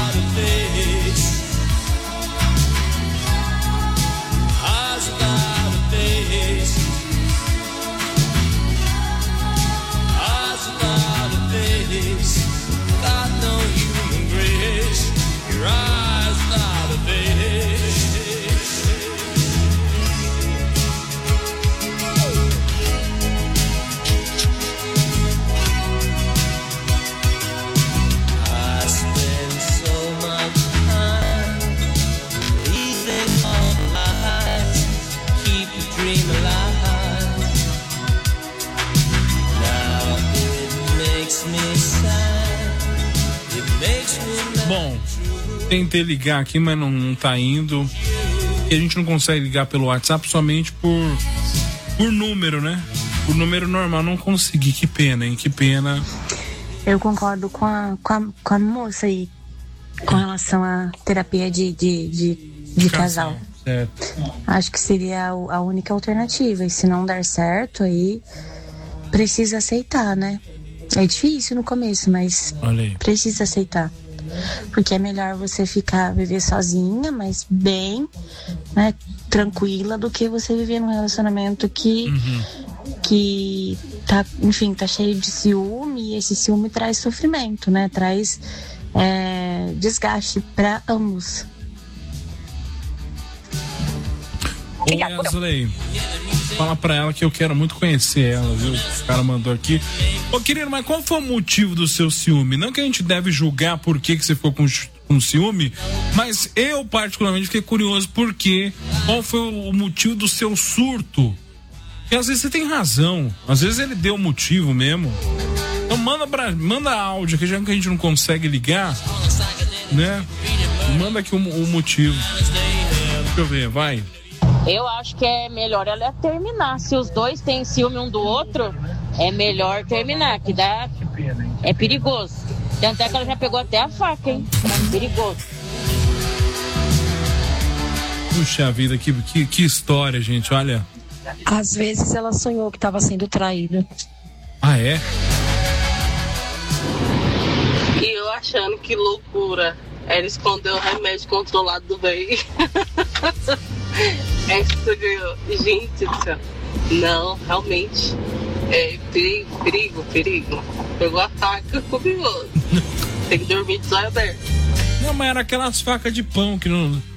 Bom, tentei ligar aqui, mas não, não tá indo. E a gente não consegue ligar pelo WhatsApp somente por, por número, né? Por número normal não consegui. Que pena, hein? Que pena. Eu concordo com a, com a, com a moça aí, com relação à terapia de, de, de, de casal. Certo. Acho que seria a, a única alternativa. E se não der certo, aí precisa aceitar, né? É difícil no começo, mas Olha aí. precisa aceitar. Porque é melhor você ficar, viver sozinha, mas bem, né, tranquila, do que você viver num relacionamento que, uhum. que tá, enfim, tá cheio de ciúme, e esse ciúme traz sofrimento, né? Traz é, desgaste para ambos. Ô Wesley, fala pra ela que eu quero muito conhecer ela, viu? O cara mandou aqui. Ô querido, mas qual foi o motivo do seu ciúme? Não que a gente deve julgar por que, que você ficou com, com ciúme, mas eu particularmente fiquei curioso por quê. Qual foi o motivo do seu surto? Porque às vezes você tem razão, às vezes ele deu motivo mesmo. Então manda, pra, manda áudio, que já que a gente não consegue ligar, né? Manda aqui o, o motivo. Deixa eu ver, vai. Eu acho que é melhor ela terminar. Se os dois têm ciúme um do outro, é melhor terminar, que dá... é perigoso. Tanto é que ela já pegou até a faca, hein? É perigoso. Puxa vida, que, que, que história, gente, olha. Às vezes ela sonhou que estava sendo traída. Ah, é? E eu achando que loucura era esconder o remédio controlado do bem. É isso, gente do céu. Não, realmente. É perigo, perigo, perigo. Pegou a faca, comigo. Tem que dormir de olho aberto. Não, mas era aquelas facas de pão que não. não...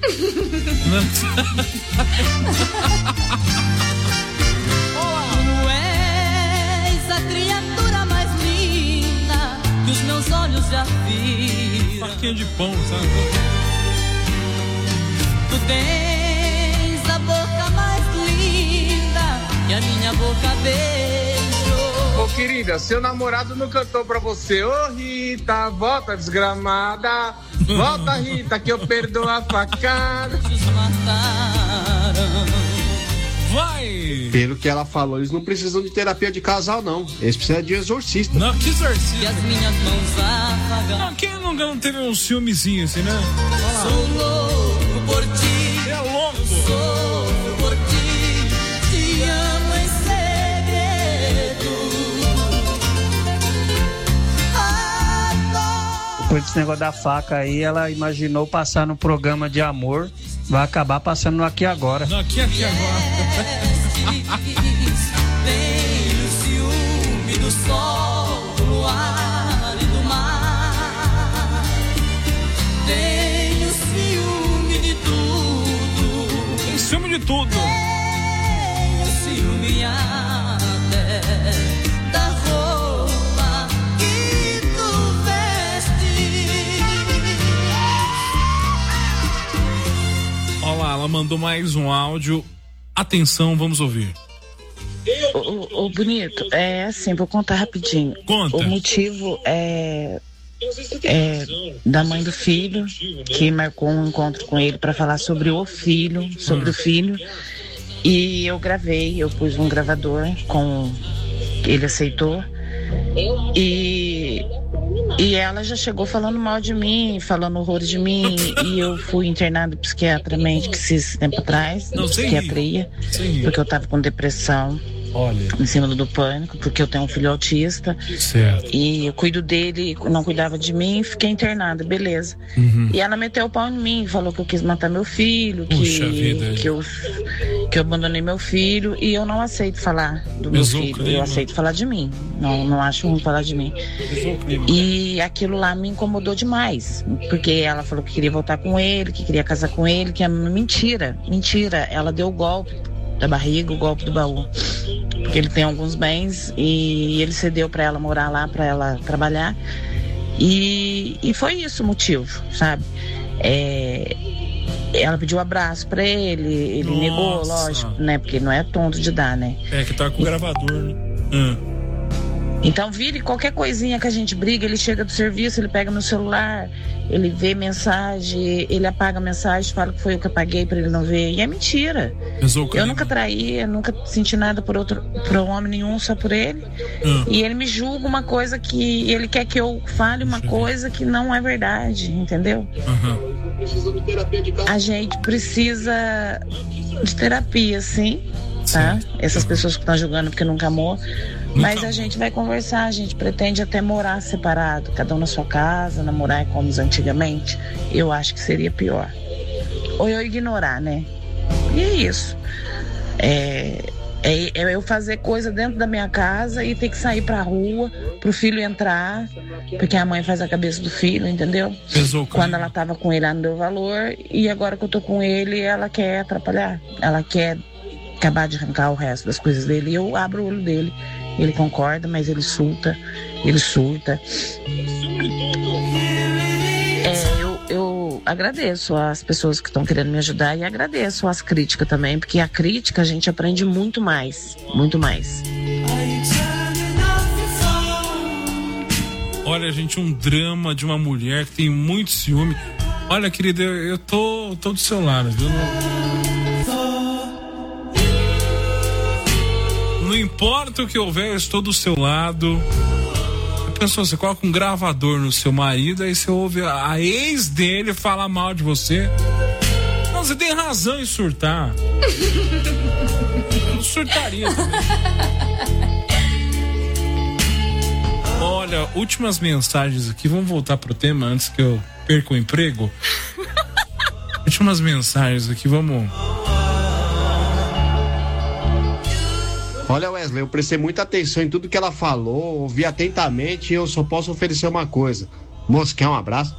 Tu és a criatura mais linda que os meus olhos já viram. Faquinha de pão, sabe? Tu tens a boca mais linda que a minha boca beijou. Ô querida, seu namorado não cantou pra você. Ô Rita, volta desgramada. Volta Rita, que eu perdoo a facada. Vai! Pelo que ela falou, eles não precisam de terapia de casal, não. Eles precisam de exorcista. Não, que exorcista? E as minhas mãos afagadas. Não, quem não, não teve um ciúmezinho assim, né? Sou louco por ti. É louco. Sou por ti. com esse negócio da faca aí, ela imaginou passar no programa de amor, vai acabar passando no Aqui Agora. No Aqui, Aqui Agora. Tem o ciúme do sol, do luar e do mar. Tem o ciúme de tudo. Tem ciúme de tudo. Tem o ciúme até da roupa que tu veste. Olha lá, ela mandou mais um áudio. Atenção, vamos ouvir. Ô, ô, ô, bonito, é assim, vou contar rapidinho. Conta. O motivo é, é da mãe do filho, que marcou um encontro com ele para falar sobre o filho, sobre hum. o filho. E eu gravei, eu pus um gravador com. Ele aceitou. E. E ela já chegou falando mal de mim, falando horrores de mim, e eu fui internada psiquiatramente esse tempo atrás, Não, psiquiatria, porque eu tava com depressão. Olha. Em cima do pânico, porque eu tenho um filho autista. Certo. E eu cuido dele, não cuidava de mim, fiquei internada, beleza. Uhum. E ela meteu o pau em mim, falou que eu quis matar meu filho, Puxa que, vida. que, eu, que eu abandonei meu filho, e eu não aceito falar do meu Pesou o filho, clima. eu aceito falar de mim. Não, não acho ruim falar de mim. E aquilo lá me incomodou demais, porque ela falou que queria voltar com ele, que queria casar com ele, que é mentira, mentira. Ela deu o golpe da barriga, o golpe do baú. Porque ele tem alguns bens e ele cedeu para ela morar lá, para ela trabalhar. E, e foi isso o motivo, sabe? É, ela pediu um abraço para ele, ele Nossa. negou, lógico, né? Porque não é tonto de dar, né? É que tá com o gravador, né? Hum. Então, vire qualquer coisinha que a gente briga, ele chega do serviço, ele pega meu celular, ele vê mensagem, ele apaga a mensagem, fala que foi eu que apaguei pra ele não ver. E é mentira. Eu nunca traí, eu nunca senti nada por outro, por um homem nenhum, só por ele. Hum. E ele me julga uma coisa que ele quer que eu fale uma coisa que não é verdade, entendeu? Uhum. A gente precisa de terapia, sim, tá? Essas pessoas que estão julgando porque nunca amou. Mas a gente vai conversar, a gente pretende até morar separado, cada um na sua casa, namorar como antigamente. Eu acho que seria pior. Ou eu ignorar, né? E é isso. É, é, é eu fazer coisa dentro da minha casa e ter que sair pra rua, pro filho entrar, porque a mãe faz a cabeça do filho, entendeu? Pesou Quando ela tava com ele, ela não deu valor, e agora que eu tô com ele, ela quer atrapalhar. Ela quer acabar de arrancar o resto das coisas dele. E eu abro o olho dele. Ele concorda, mas ele surta, ele surta. É, eu, eu agradeço as pessoas que estão querendo me ajudar e agradeço as críticas também, porque a crítica a gente aprende muito mais, muito mais. Olha, gente, um drama de uma mulher que tem muito ciúme. Olha, querida, eu, eu tô, tô do seu lado, viu? Não importa o que houver, eu estou do seu lado. Pensou, você coloca um gravador no seu marido, aí você ouve a, a ex dele falar mal de você. Não, você tem razão em surtar. Eu surtaria também. Olha, últimas mensagens aqui. Vamos voltar pro tema antes que eu perca o emprego. Últimas mensagens aqui, vamos. Olha, Wesley, eu prestei muita atenção em tudo que ela falou, ouvi atentamente e eu só posso oferecer uma coisa. Moço, quer um abraço?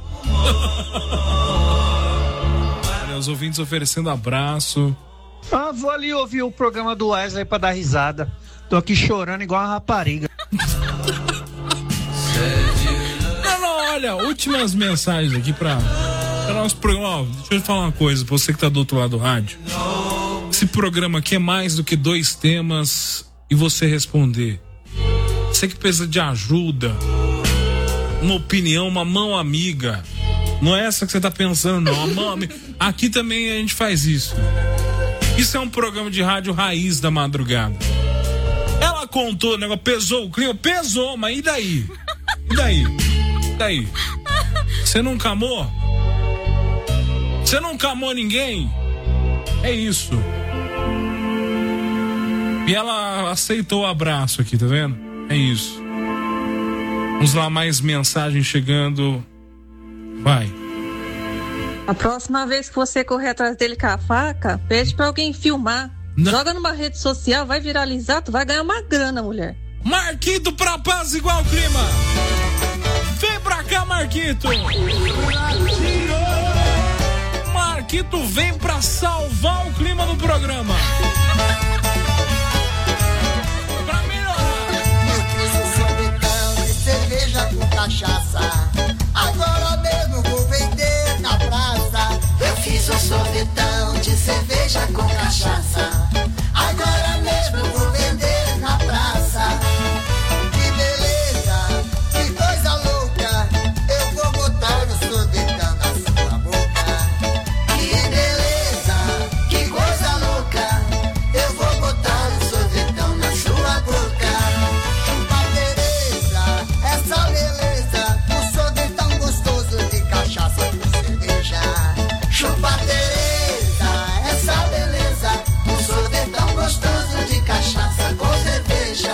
Olha, os ouvintes oferecendo abraço. Ah, vou ali ouvir o programa do Wesley pra dar risada. Tô aqui chorando igual uma rapariga. Não, não, olha, últimas mensagens aqui pra, pra nosso programa. Ó, deixa eu te falar uma coisa, você que tá do outro lado do rádio. Esse programa aqui é mais do que dois temas e você responder. Você que precisa de ajuda, uma opinião, uma mão amiga. Não é essa que você tá pensando, não. A mão amiga. Aqui também a gente faz isso. Isso é um programa de rádio raiz da madrugada. Ela contou o negócio, pesou o clima, pesou, mas e daí? E daí? E daí? Você nunca amou? Você nunca amou ninguém? É isso. E ela aceitou o abraço aqui, tá vendo? É isso. Vamos lá, mais mensagens chegando. Vai. A próxima vez que você correr atrás dele com a faca, pede pra alguém filmar. Não. Joga numa rede social, vai viralizar, tu vai ganhar uma grana, mulher. Marquito pra paz igual o clima. Vem pra cá, Marquito. Marquito vem pra salvar o clima do programa. Pra melhorar. Eu fiz um sorvetão de cerveja com cachaça. Agora mesmo vou vender na praça. Eu fiz um sorvetão de cerveja com cachaça. Agora mesmo vou vender na praça. Que beleza, que coisa louca. Eu vou botar o sorvetão na sua boca. Que beleza, que coisa louca. Eu vou botar o sorvetão na sua boca. Chupa Tereza, essa beleza. O sorvetão gostoso de cachaça com cerveja. Chupa Tereza, essa beleza. O sorvetão gostoso de cachaça com cerveja.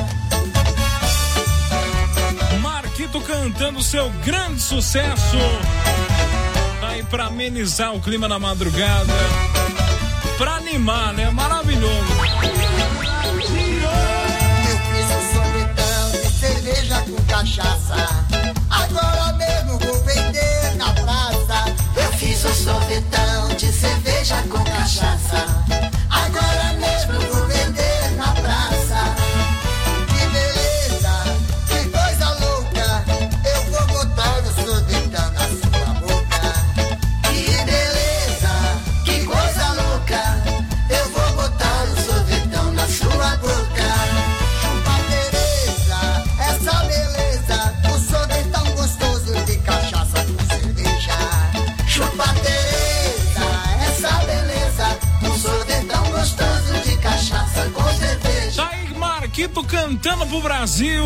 Marquito cantando seu grande sucesso. Tá aí pra amenizar o clima na madrugada. Pra animar, né? Maravilhoso. Eu fiz um sorvetão de cerveja com cachaça. Agora mesmo vou vender na praça. Eu fiz um sorvetão de cerveja com cachaça. Agora mesmo vou vender na praça. Que beleza, que coisa louca. Eu vou botar o sorvetão na sua boca. Que beleza, que coisa louca. Eu vou botar o sorvetão na sua boca. Chupa Tereza, essa beleza. O sorvetão gostoso de cachaça com cerveja. Chupa Tereza, essa beleza. O sorvetão gostoso de cachaça com cerveja. Tá aí Marquito cantando pro Brasil.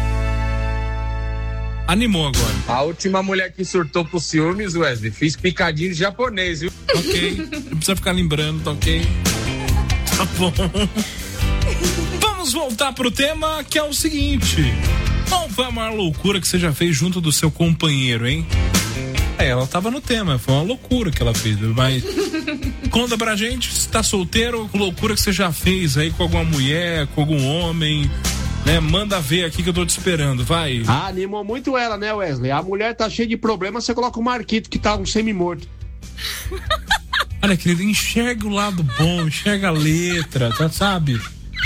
Animou agora. A última mulher que surtou pro ciúmes, Wesley, fiz picadinho de japonês, viu? Ok, não precisa ficar lembrando, tá ok? Tá bom. Vamos voltar pro tema, que é o seguinte: qual foi a maior loucura que você já fez junto do seu companheiro, hein? É, ela tava no tema, foi uma loucura que ela fez, mas conta pra gente, se tá solteiro, loucura que você já fez aí com alguma mulher, com algum homem, né? Manda ver aqui que eu tô te esperando, vai. Ah, animou muito ela, né, Wesley? A mulher tá cheia de problemas, você coloca o Marquito que tá um semi-morto. Olha, querido, enxerga o lado bom, enxerga a letra, tá, sabe?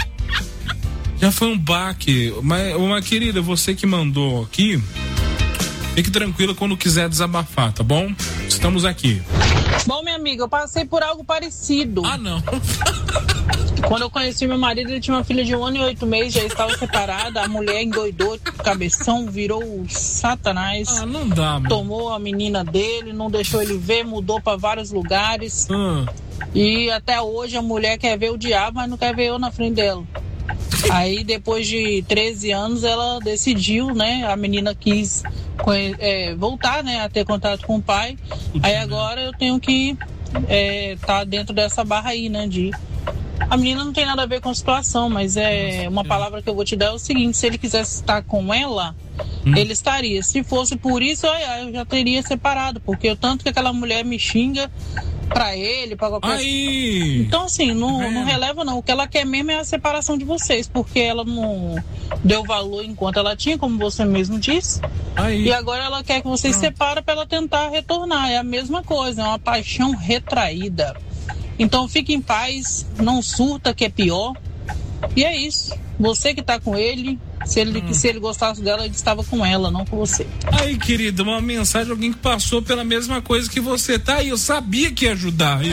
Já foi um baque, mas, uma querida, você que mandou aqui, fique tranquila quando quiser desabafar, tá bom? Estamos aqui. Bom, minha amiga, eu passei por algo parecido. Ah, não. Quando eu conheci meu marido, ele tinha uma filha de um ano e oito meses, já estava separada, a mulher endoidou, cabeção, virou o satanás. Ah, não dá, mano. Tomou a menina dele, não deixou ele ver, mudou para vários lugares. Hum. E até hoje a mulher quer ver o diabo, mas não quer ver eu na frente dela. Aí depois de treze anos ela decidiu, né? A menina quis é, voltar, né? A ter contato com o pai. Aí agora eu tenho que é, tá dentro dessa barra aí, né? De... A menina não tem nada a ver com a situação, mas é uma palavra que eu vou te dar é o seguinte: se ele quisesse estar com ela, hum. ele estaria. Se fosse por isso, eu já teria separado, porque o tanto que aquela mulher me xinga pra ele, pra qualquer Aí. Então, assim, não, é. não releva não. O que ela quer mesmo é a separação de vocês, porque ela não deu valor enquanto ela tinha, como você mesmo disse. Aí. E agora ela quer que vocês se separem pra ela tentar retornar. É a mesma coisa, é uma paixão retraída. Então fique em paz, não surta, que é pior. E é isso. Você que tá com ele, se ele, hum. se ele gostasse dela, ele estava com ela, não com você. Aí, querida, uma mensagem de alguém que passou pela mesma coisa que você, tá? E eu sabia que ia ajudar, viu?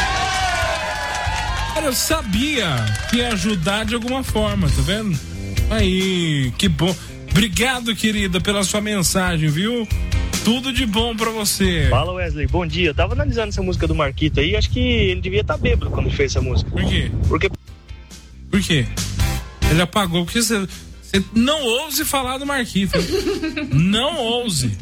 Cara, eu sabia que ia ajudar de alguma forma, tá vendo? Aí, que bom. Obrigado, querida, pela sua mensagem, viu? Tudo de bom pra você. Fala, Wesley, bom dia. Eu tava analisando essa música do Marquito aí, acho que ele devia estar tá bêbado quando fez essa música. Por quê? Porque... Por quê? Ele apagou, porque você, você não ouse falar do Marquito. Não ouse.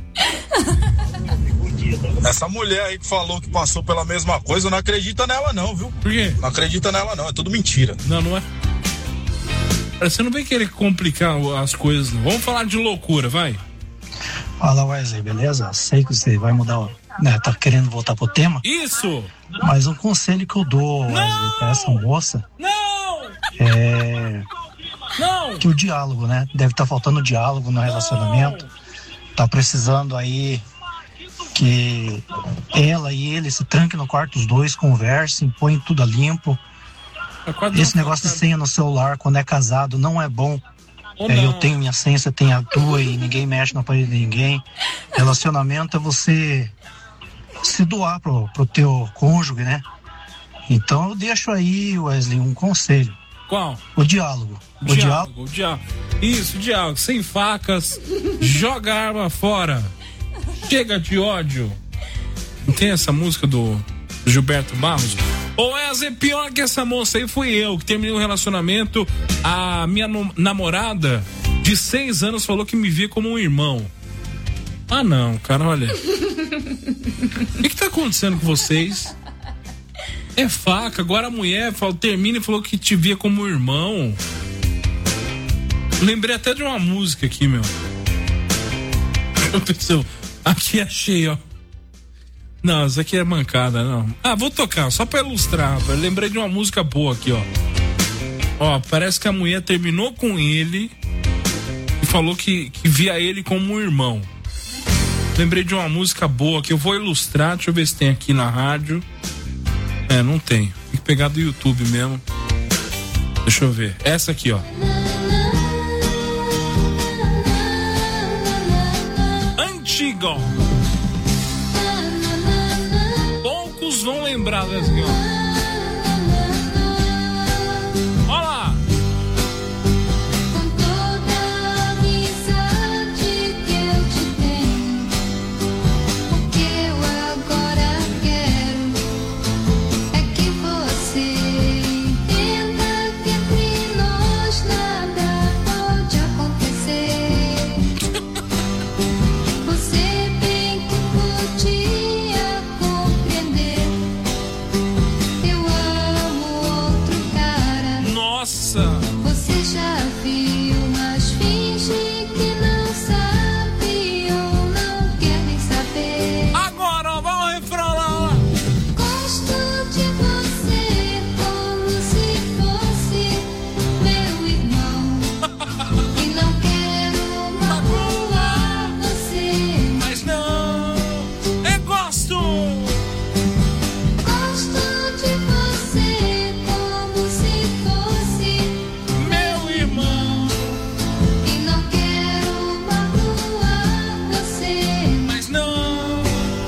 Essa mulher aí que falou que passou pela mesma coisa, não acredita nela não, viu? Por quê? Não acredita nela não, é tudo mentira. Não, não é. Você não vem querer complicar as coisas, não. Vamos falar de loucura, vai. Fala, Wesley, beleza? Sei que você vai mudar, né? Tá querendo voltar pro tema? Isso! Mas um conselho que eu dou, Wesley, pra essa moça... Não! É... Não! Que o diálogo, né? Deve estar tá faltando diálogo no relacionamento. Tá precisando aí que ela e ele se tranquem no quarto, os dois conversem, põem tudo a limpo. Esse negócio de senha no celular, quando é casado, não é bom. É, eu tenho minha senha, você tem a tua e ninguém mexe na parede de ninguém. Relacionamento é você se doar pro, pro teu cônjuge, né? Então eu deixo aí, Wesley, um conselho. Qual? O diálogo. O, o diálogo. diálogo. O diálogo. Isso, diálogo. Sem facas, joga a arma fora. Chega de ódio. Não tem essa música do Gilberto Barros? Ou é pior que essa moça aí fui eu, que terminei um relacionamento. A minha no, namorada de seis anos falou que me via como um irmão. Ah não, cara, olha. O que, que tá acontecendo com vocês? É faca, agora a mulher falou, termina e falou que te via como um irmão. Lembrei até de uma música aqui, meu. Eu pensei, aqui achei, ó. Não, isso aqui é mancada, não. Ah, vou tocar, só pra ilustrar, rapaz. Lembrei de uma música boa aqui, ó. Ó, parece que a mulher terminou com ele e falou que, que via ele como um irmão. Lembrei de uma música boa que eu vou ilustrar, deixa eu ver se tem aqui na rádio. É, não tem. Tem que pegar do YouTube mesmo. Deixa eu ver. Essa aqui, ó. Antiga. Poucos vão lembrar dessa aqui, ó. Olha lá. Com toda a amizade que eu te tenho, o que eu agora quero é que você entenda que entre nós nada pode acontecer. Você bem que podia compreender. Eu amo outro cara. Nossa! Você já viu, mas finge que não sabe ou não quer nem saber. Agora, vamos refrão lá. Gosto de você como se fosse meu irmão. E não quero magoar você. Mas não, eu gosto. Gosto de você como se fosse Meu irmão. e não quero magoar você. Mas não.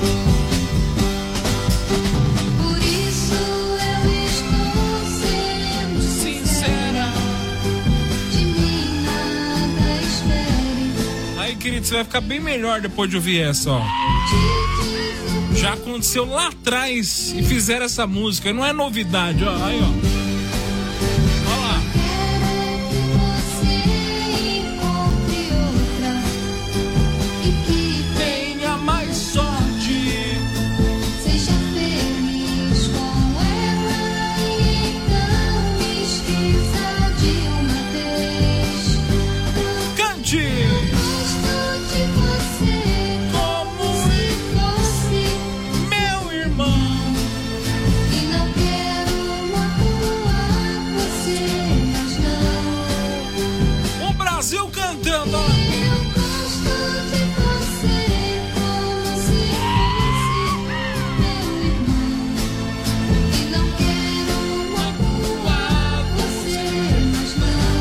Por isso eu estou sendo sincera. De mim nada espere. Aí, querido, você vai ficar bem melhor depois de ouvir essa, ó. Já aconteceu lá atrás e fizeram essa música. Não é novidade, ó. Aí, ó. Olha lá. Você encontre outra e que Tenha mais sorte. seja feliz com ela e então me esqueça de uma vez. Cante. Gosto de você Como se fosse meu irmão. e não quero magoar você, mas não. O Brasil cantando, ó. Eu gosto de você como se fosse meu irmão e não quero magoar você, mas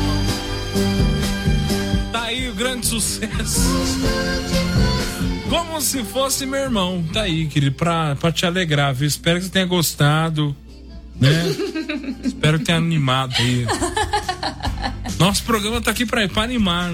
não. Tá aí o grande sucesso. Como se fosse meu irmão. Tá aí, querido, pra, pra te alegrar, viu? Espero que você tenha gostado, né? Espero que tenha animado aí. Nosso programa tá aqui pra, pra animar, né?